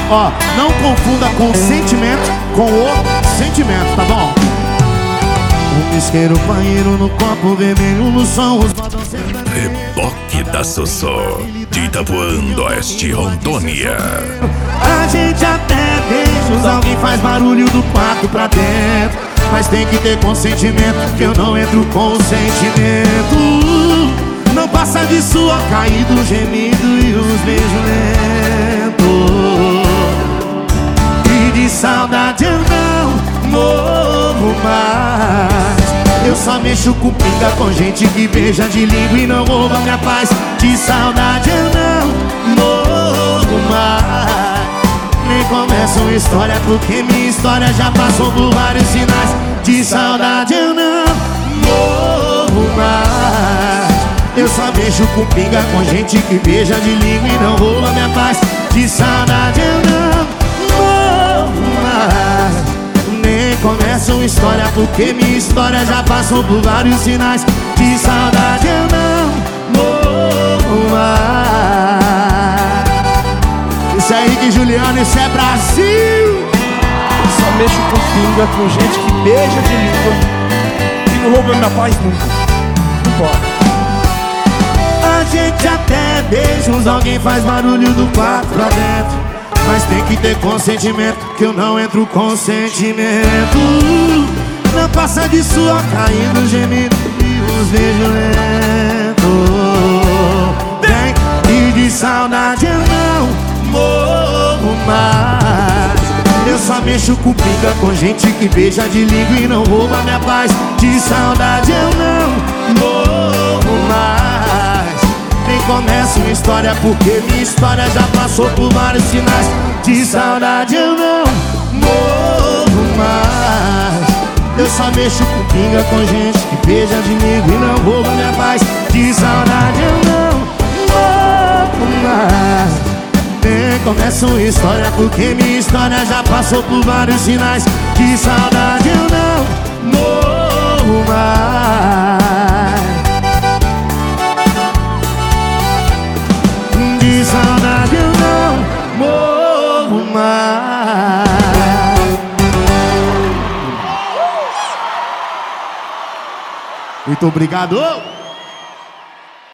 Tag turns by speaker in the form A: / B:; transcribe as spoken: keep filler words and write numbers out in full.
A: Ó, não confunda consentimento com o sentimento, tá bom? Um isqueiro, banheiro no copo vermelho, no som, os badões.
B: Reboque da Sossô, de Itapuã, Oeste, Rondônia.
A: A gente até beijos, alguém faz barulho do quarto pra dentro, mas tem que ter consentimento, que eu não entro com sentimento. Não passa de suor caído, gemido e os beijos lentos. E de saudade eu não morro mais. Eu só mexo com pinga com gente que beija de língua e não rouba minha paz. De saudade eu não morro mais. Nem começa uma história porque minha história já passou por vários sinais. De saudade eu não morro mais. Eu só mexo com pinga com gente que beija de língua e não rouba minha paz. De saudade eu não morro mais. Nem começa uma história porque minha história já passou por vários sinais. De saudade eu não morro mais. Isso aí que Juliano, isso é Brasil.
C: Eu só mexo com pinga com gente que beija de língua e não rouba minha paz nunca. Não pode.
A: A gente até beijos, alguém faz barulho do quarto pra dentro, mas tem que ter consentimento, que eu não entro com sentimento. Não passa de suor caindo, gemido e os beijos lentos. Vem, e de saudade eu não morro mais. Eu só mexo com pinga com gente que beija de língua e não rouba minha paz. De saudade eu não morro mais. Nem começa uma história porque minha história já passou por vários sinais. De saudade eu não morro mais. Eu só mexo com pinga com gente que beija de língua e não rouba minha paz. De saudade eu não morro mais. Nem começa uma história porque minha história já passou por vários sinais. De saudade eu não morro mais. De saudade eu não morro mais. Muito obrigado.